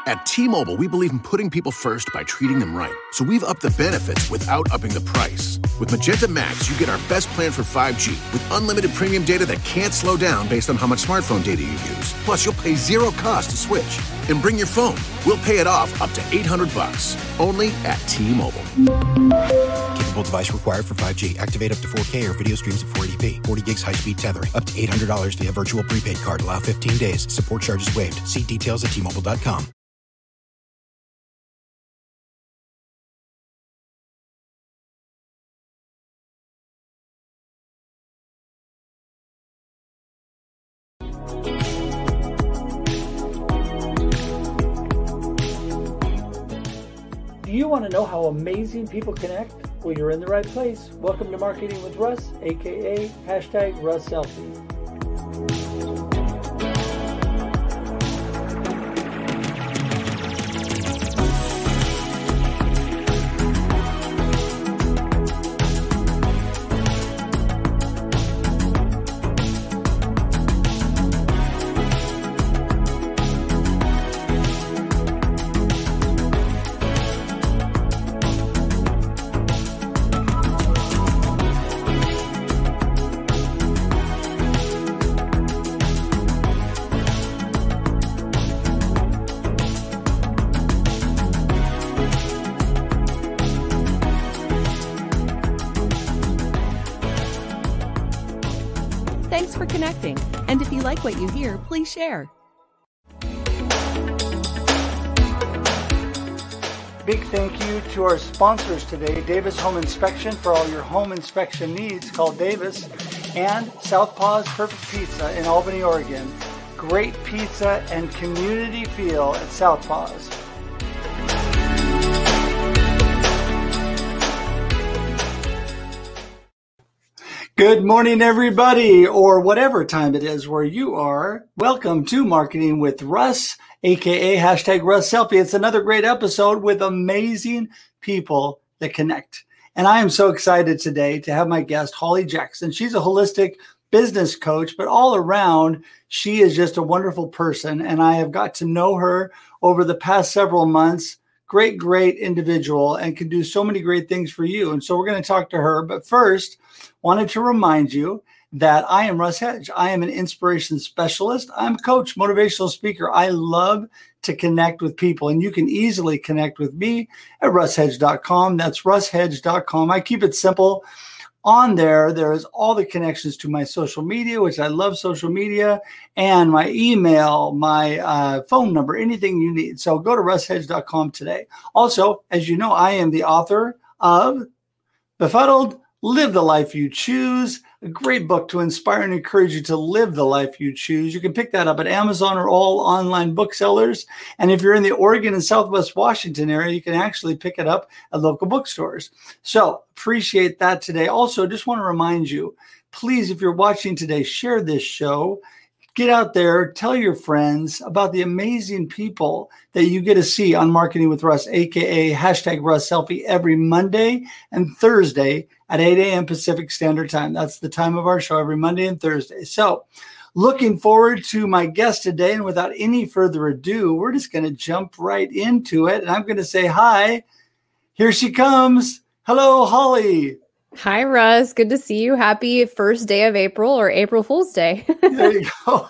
At T-Mobile, we believe in putting people first by treating them right. So we've upped the benefits without upping the price. With Magenta Max, you get our best plan for 5G with unlimited premium data that can't slow down based on how much smartphone data you use. Plus, you'll pay zero cost to switch. And bring your phone. We'll pay it off up to $800. Only at T-Mobile. Capable device required for 5G. Activate up to 4K or video streams at 480p. 40 gigs high-speed tethering. Up to $800 via virtual prepaid card. Allow 15 days. Support charges waived. See details at T-Mobile.com. Do you want to know how amazing people connect? Well, you're in the right place. Welcome to Marketing with Russ, aka #RussSelfie. Thanks for connecting. And if you like what you hear, please share. Big thank you to our sponsors today, Davis Home Inspection for all your home inspection needs. Call Davis. And Southpaw's Perfect Pizza in Albany, Oregon. Great pizza and community feel at Southpaw's. Good morning, everybody, or whatever time it is where you are. Welcome to Marketing with Russ, aka #RussSelfie. It's another great episode with amazing people that connect. And I am so excited today to have my guest, Holly Jackson. She's a holistic business coach, but all around, she is just a wonderful person. And I have got to know her over the past several months. Great individual, and can do so many great things for you. And so we're going to talk to her. But first, wanted to remind you that I am Russ Hedge. I am an inspiration specialist. I'm a coach, motivational speaker. I love to connect with people, and you can easily connect with me at russhedge.com. That's russhedge.com. I keep it simple. On there is all the connections to my social media, which I love social media, and my email, my phone number, anything you need. So go to russhedge.com today. Also, as you know, I am the author of Befuddled, Live the Life You Choose, a great book to inspire and encourage you to live the life you choose. You can pick that up at Amazon or all online booksellers. And if you're in the Oregon and Southwest Washington area, you can actually pick it up at local bookstores. So appreciate that today. Also, just want to remind you, please, if you're watching today, share this show. Get out there, tell your friends about the amazing people that you get to see on Marketing with Russ, aka #RussSelfie, every Monday and Thursday at 8 a.m. Pacific Standard Time. That's the time of our show, every Monday and Thursday. So looking forward to my guest today. And without any further ado, we're just going to jump right into it. And I'm going to say hi. Here she comes. Hello, Holly. Hi, Russ. Good to see you. Happy first day of April, or April Fool's Day. There you go.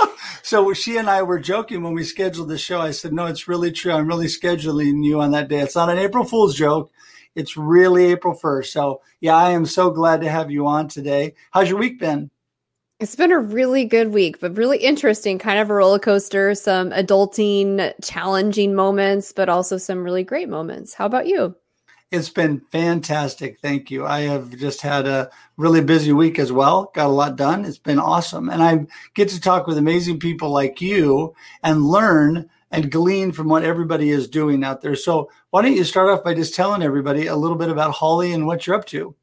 So she and I were joking when we scheduled the show. I said, no, it's really true. I'm really scheduling you on that day. It's not an April Fool's joke. It's really April 1st. So yeah, I am so glad to have you on today. How's your week been? It's been a really good week, but really interesting, kind of a roller coaster, some adulting, challenging moments, but also some really great moments. How about you? It's been fantastic. Thank you. I have just had a really busy week as well. Got a lot done. It's been awesome. And I get to talk with amazing people like you and learn and glean from what everybody is doing out there. So why don't you start off by just telling everybody a little bit about Holly and what you're up to?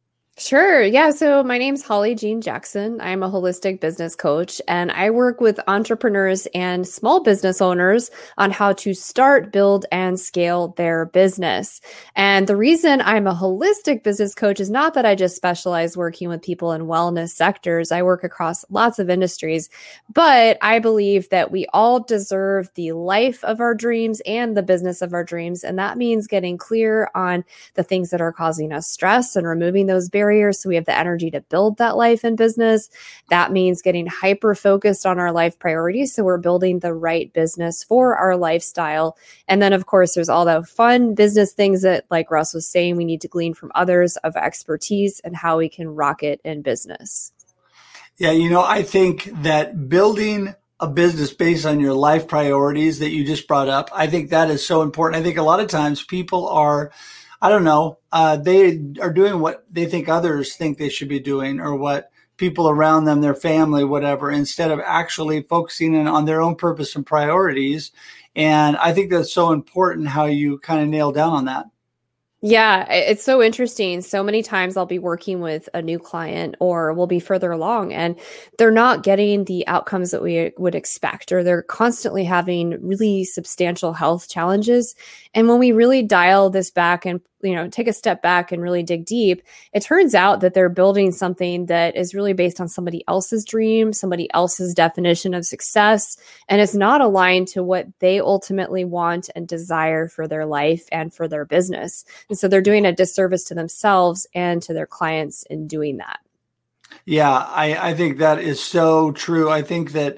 Sure. Yeah. So my name's Holly Jean Jackson. I'm a holistic business coach, and I work with entrepreneurs and small business owners on how to start, build, and scale their business. And the reason I'm a holistic business coach is not that I just specialize working with people in wellness sectors. I work across lots of industries, but I believe that we all deserve the life of our dreams and the business of our dreams. And that means getting clear on the things that are causing us stress and removing those barriers so we have the energy to build that life and business. That means getting hyper focused on our life priorities so we're building the right business for our lifestyle. And then, of course, there's all the fun business things that, like Russ was saying, we need to glean from others of expertise and how we can rock it in business. Yeah, I think that building a business based on your life priorities that you just brought up, I think that is so important. I think a lot of times people are, I don't know, they are doing what they think others think they should be doing, or what people around them, their family, whatever, instead of actually focusing in on their own purpose and priorities. And I think that's so important how you kind of nail down on that. Yeah, it's so interesting. So many times I'll be working with a new client, or we'll be further along, and they're not getting the outcomes that we would expect, or they're constantly having really substantial health challenges. And when we really dial this back and take a step back and really dig deep, it turns out that they're building something that is really based on somebody else's dream, somebody else's definition of success, and it's not aligned to what they ultimately want and desire for their life and for their business. And so they're doing a disservice to themselves and to their clients in doing that. Yeah, I think that is so true. I think that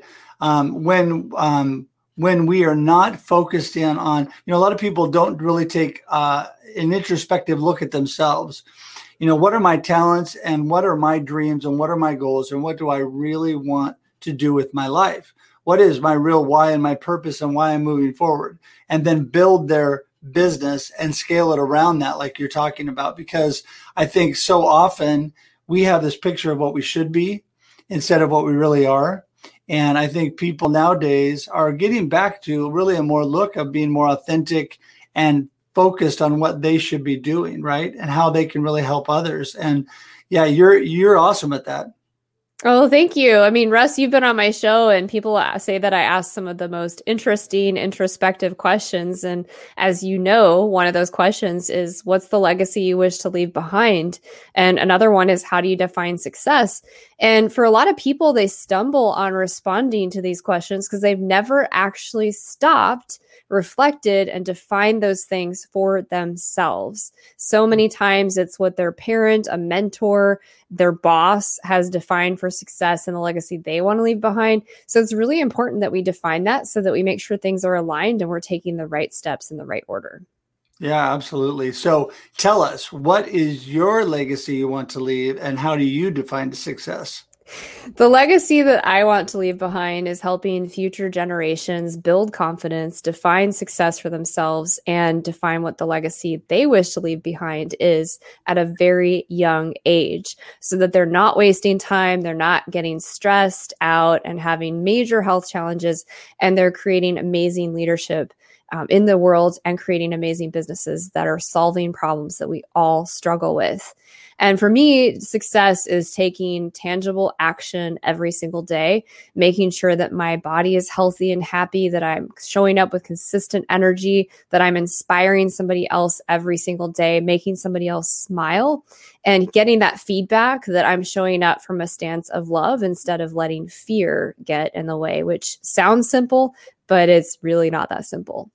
when we are not focused in on, a lot of people don't really take an introspective look at themselves. What are my talents and what are my dreams and what are my goals and what do I really want to do with my life? What is my real why and my purpose and why I'm moving forward? And then build their business and scale it around that, like you're talking about. Because I think so often we have this picture of what we should be instead of what we really are. And I think people nowadays are getting back to really a more look of being more authentic and focused on what they should be doing, right? And how they can really help others. And yeah, you're awesome at that. Oh, thank you. I mean, Russ, you've been on my show and people say that I ask some of the most interesting, introspective questions. And as you know, one of those questions is, what's the legacy you wish to leave behind? And another one is, how do you define success? And for a lot of people, they stumble on responding to these questions because they've never actually stopped, reflected, and defined those things for themselves. So many times it's what their parent, a mentor, their boss has defined for success and the legacy they want to leave behind. So it's really important that we define that so that we make sure things are aligned and we're taking the right steps in the right order. Yeah, absolutely. So tell us, what is your legacy you want to leave and how do you define success? The legacy that I want to leave behind is helping future generations build confidence, define success for themselves, and define what the legacy they wish to leave behind is at a very young age, so that they're not wasting time, they're not getting stressed out and having major health challenges, and they're creating amazing leadership in the world and creating amazing businesses that are solving problems that we all struggle with. And for me, success is taking tangible action every single day, making sure that my body is healthy and happy, that I'm showing up with consistent energy, that I'm inspiring somebody else every single day, making somebody else smile, and getting that feedback that I'm showing up from a stance of love instead of letting fear get in the way, which sounds simple, but it's really not that simple.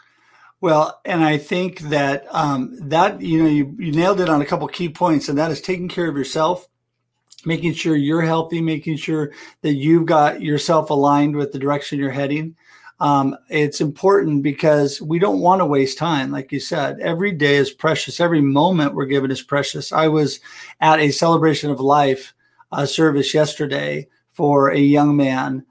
Well, and I think that you nailed it on a couple key points, and that is taking care of yourself, making sure you're healthy, making sure that you've got yourself aligned with the direction you're heading. It's important because we don't want to waste time. Like you said, every day is precious. Every moment we're given is precious. I was at a celebration of life service yesterday for a young man.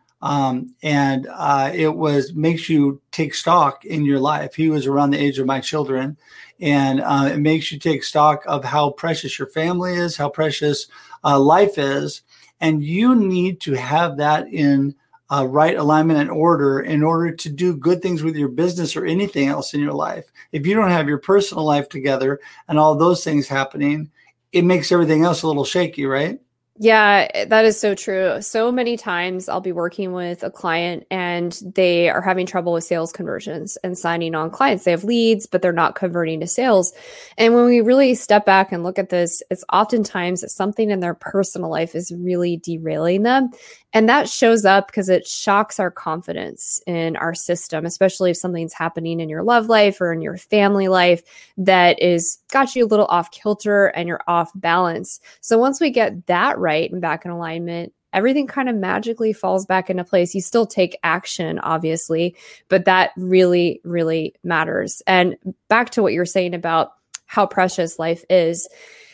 It makes you take stock in your life. He was around the age of my children, and it makes you take stock of how precious your family is, how precious life is. And you need to have that in right alignment and order in order to do good things with your business or anything else in your life. If you don't have your personal life together and all those things happening, it makes everything else a little shaky, right? Yeah, that is so true. So many times I'll be working with a client and they are having trouble with sales conversions and signing on clients. They have leads, but they're not converting to sales. And when we really step back and look at this, it's oftentimes that something in their personal life is really derailing them. And that shows up because it shocks our confidence in our system, especially if something's happening in your love life or in your family life that is got you a little off kilter and you're off balance. So once we get that right and back in alignment, everything kind of magically falls back into place. You still take action, obviously, but that really, really matters. And back to what you're saying about how precious life is.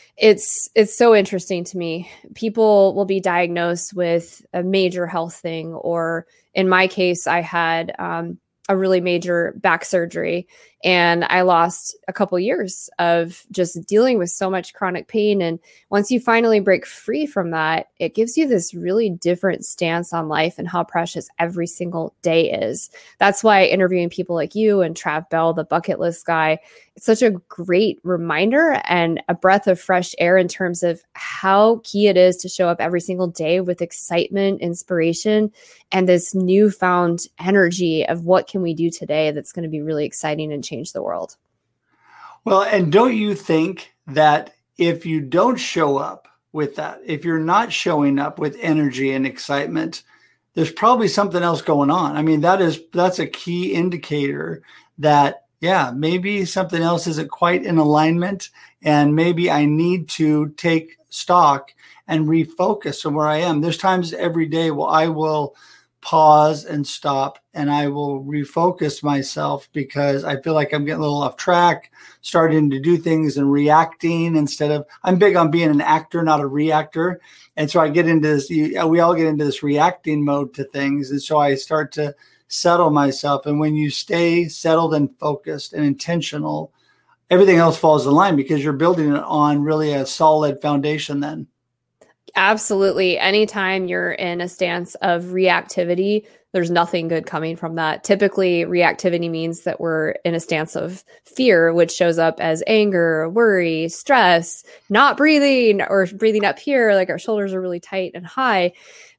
It's so interesting to me. People will be diagnosed with a major health thing, or in my case, I had a really major back surgery, and I lost a couple years of just dealing with so much chronic pain. And once you finally break free from that, it gives you this really different stance on life and how precious every single day is. That's why interviewing people like you and Trav Bell, the bucket list guy, it's such a great reminder and a breath of fresh air in terms of how key it is to show up every single day with excitement, inspiration, and this newfound energy of what can we do today that's going to be really exciting and change the world. Well, and don't you think that if you don't show up with that, if you're not showing up with energy and excitement, there's probably something else going on. I mean, that's a key indicator that, yeah, maybe something else isn't quite in alignment, and maybe I need to take stock and refocus on where I am. There's times every day where I will pause and stop, and I will refocus myself because I feel like I'm getting a little off track, starting to do things and reacting instead of, I'm big on being an actor, not a reactor. And so I get into this, we all get into this reacting mode to things. And so I start to settle myself. And when you stay settled and focused and intentional, everything else falls in line because you're building it on really a solid foundation then. Absolutely. Anytime you're in a stance of reactivity, there's nothing good coming from that. Typically, reactivity means that we're in a stance of fear, which shows up as anger, worry, stress, not breathing, or breathing up here, like our shoulders are really tight and high,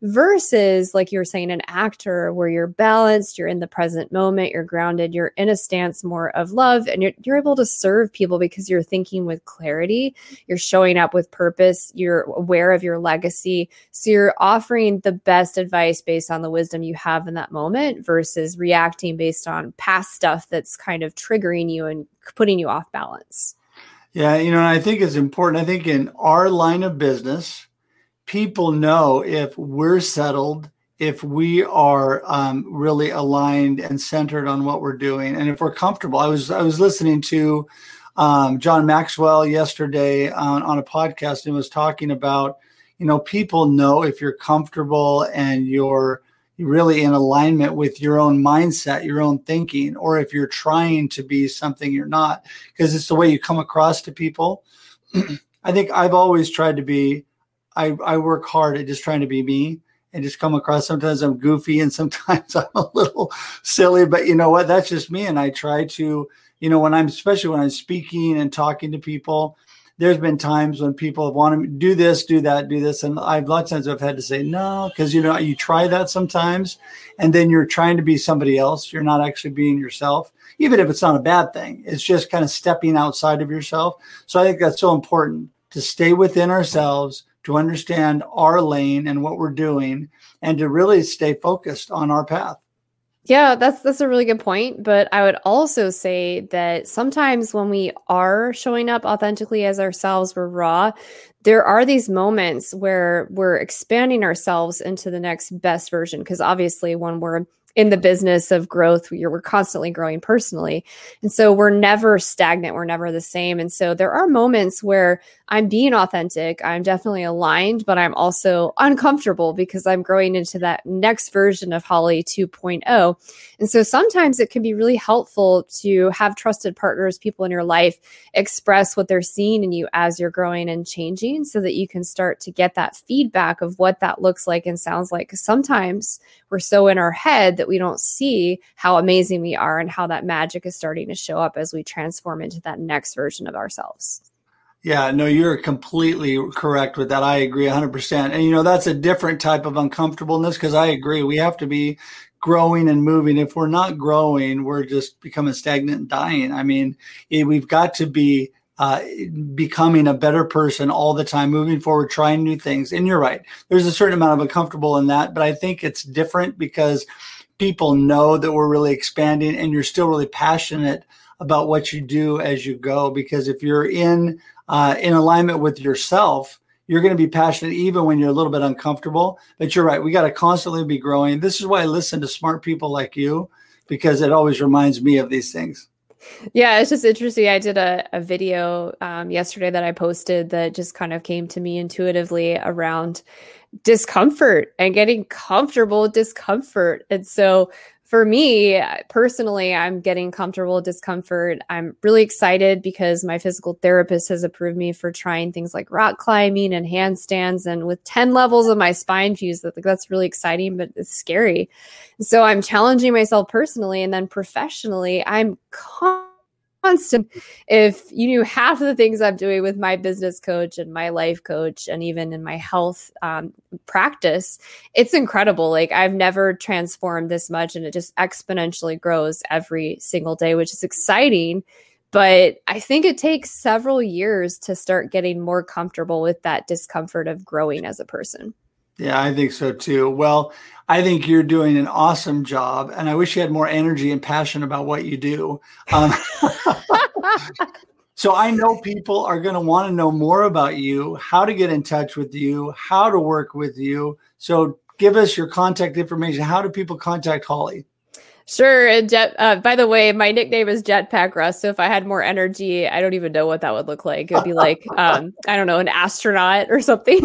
versus, like you were saying, an actor where you're balanced, you're in the present moment, you're grounded, you're in a stance more of love, and you're able to serve people because you're thinking with clarity, you're showing up with purpose, you're aware of your legacy. So you're offering the best advice based on the wisdom you have in that moment versus reacting based on past stuff that's kind of triggering you and putting you off balance. Yeah, I think it's important. I think in our line of business, people know if we're settled, if we are really aligned and centered on what we're doing, and if we're comfortable. I was listening to John Maxwell yesterday on a podcast and was talking about, people know if you're comfortable and you're really in alignment with your own mindset, your own thinking, or if you're trying to be something you're not, because it's the way you come across to people. I think I've always tried to be, I work hard at just trying to be me and just come across. Sometimes I'm goofy and sometimes I'm a little silly, but you know what? That's just me. And I try to, especially when I'm speaking and talking to people, there's been times when people have wanted me to do this, do that, do this. And a lot of times I've had to say no, because, you try that sometimes and then you're trying to be somebody else. You're not actually being yourself, even if it's not a bad thing. It's just kind of stepping outside of yourself. So I think that's so important to stay within ourselves, to understand our lane and what we're doing, and to really stay focused on our path. Yeah, that's a really good point. But I would also say that sometimes when we are showing up authentically as ourselves, we're raw, there are these moments where we're expanding ourselves into the next best version. Because obviously when we're in the business of growth, we're constantly growing personally. And so we're never stagnant. We're never the same. And so there are moments where I'm being authentic. I'm definitely aligned, but I'm also uncomfortable because I'm growing into that next version of Holly 2.0. And so sometimes it can be really helpful to have trusted partners, people in your life, express what they're seeing in you as you're growing and changing so that you can start to get that feedback of what that looks like and sounds like. Because sometimes we're so in our head that we don't see how amazing we are and how that magic is starting to show up as we transform into that next version of ourselves. Yeah, no, you're completely correct with that. I agree 100%. And, that's a different type of uncomfortableness because I agree. We have to be growing and moving. If we're not growing, we're just becoming stagnant and dying. I mean, we've got to be becoming a better person all the time, moving forward, trying new things. And you're right. There's a certain amount of uncomfortable in that, but I think it's different because people know that we're really expanding and you're still really passionate about what you do as you go. Because if you're in alignment with yourself, you're going to be passionate even when you're a little bit uncomfortable. But you're right. We got to constantly be growing. This is why I listen to smart people like you, because it always reminds me of these things. Yeah, it's just interesting. I did a video yesterday that I posted that just kind of came to me intuitively around discomfort and getting comfortable with discomfort. And so for me personally, I'm getting comfortable with discomfort. I'm really excited because my physical therapist has approved me for trying things like rock climbing and handstands. And with 10 levels of my spine fused, that's really exciting, but it's scary. So I'm challenging myself personally, and then professionally, I'm constant. If you knew half of the things I'm doing with my business coach and my life coach, and even in my health practice, it's incredible. Like I've never transformed this much, and it just exponentially grows every single day, which is exciting. But I think it takes several years to start getting more comfortable with that discomfort of growing as a person. Yeah, I think so too. Well, I think you're doing an awesome job, and I wish you had more energy and passion about what you do. So I know people are going to want to know more about you, how to get in touch with you, how to work with you. So give us your contact information. How do people contact Holly? Sure. And by the way, my nickname is Jetpack Russ. So if I had more energy, I don't even know what that would look like. It would be like, I don't know, an astronaut or something.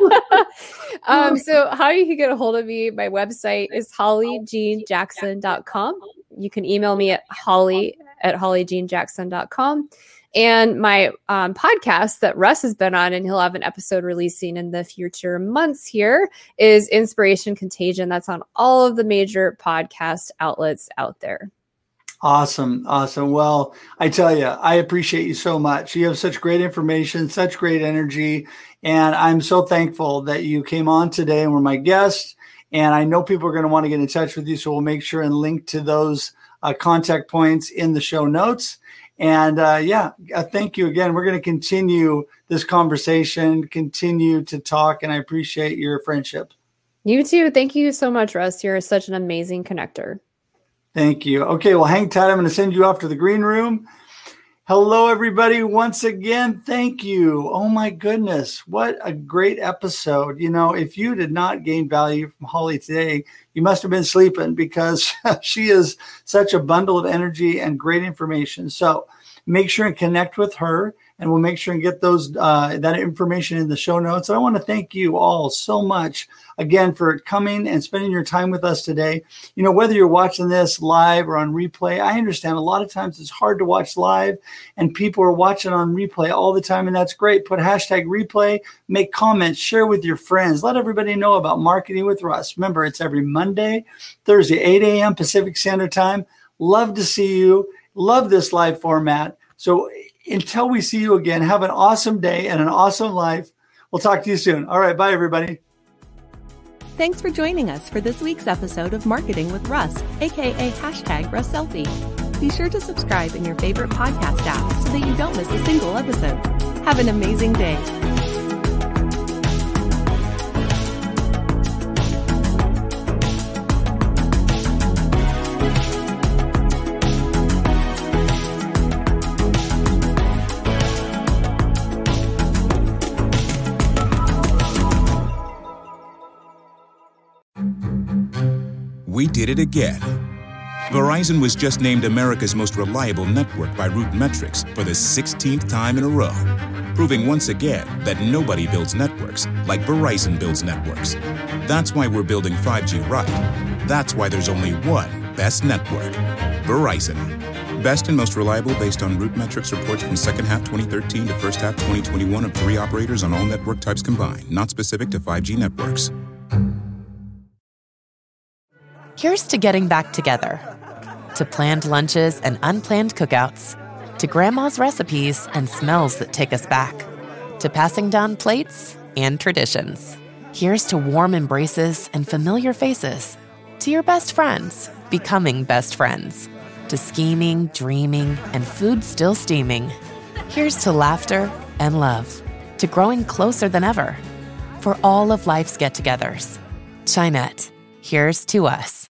So how you can get a hold of me, my website is hollyjeanjackson.com. You can email me at holly@hollyjeanjackson.com. And my podcast that Russ has been on, and he'll have an episode releasing in the future months here, is Inspiration Contagion. That's on all of the major podcast outlets out there. Awesome. Well, I tell you, I appreciate you so much. You have such great information, such great energy. And I'm so thankful that you came on today and were my guest. And I know people are going to want to get in touch with you. So we'll make sure and link to those contact points in the show notes. And thank you again. We're going to continue this conversation, continue to talk, and I appreciate your friendship. You too. Thank you so much, Russ. You're such an amazing connector. Thank you. Okay, well, hang tight. I'm going to send you off to the green room. Hello, everybody. Once again, thank you. Oh, my goodness. What a great episode. If you did not gain value from Holly today, you must have been sleeping, because she is such a bundle of energy and great information. So make sure and connect with her, and we'll make sure and get those that information in the show notes. And I want to thank you all so much again for coming and spending your time with us today. Whether you're watching this live or on replay, I understand a lot of times it's hard to watch live, and people are watching on replay all the time, and that's great. Put hashtag replay, make comments, share with your friends, let everybody know about Marketing with Russ. Remember, it's every Monday, Thursday, 8 a.m. Pacific Standard Time. Love to see you. Love this live format. So until we see you again, have an awesome day and an awesome life. We'll talk to you soon. All right. Bye, everybody. Thanks for joining us for this week's episode of Marketing with Russ, aka hashtag Russ Selfie. Be sure to subscribe in your favorite podcast app so that you don't miss a single episode. Have an amazing day. We did it again. Verizon was just named America's most reliable network by RootMetrics for the 16th time in a row, proving once again that nobody builds networks like Verizon builds networks. That's why we're building 5G right. That's why there's only one best network, Verizon. Best and most reliable based on RootMetrics reports from second half 2013 to first half 2021 of 3 operators on all network types combined, not specific to 5G networks. Here's to getting back together, to planned lunches and unplanned cookouts, to grandma's recipes and smells that take us back, to passing down plates and traditions. Here's to warm embraces and familiar faces, to your best friends becoming best friends, to scheming, dreaming, and food still steaming. Here's to laughter and love, to growing closer than ever. For all of life's get-togethers, Chinette, here's to us.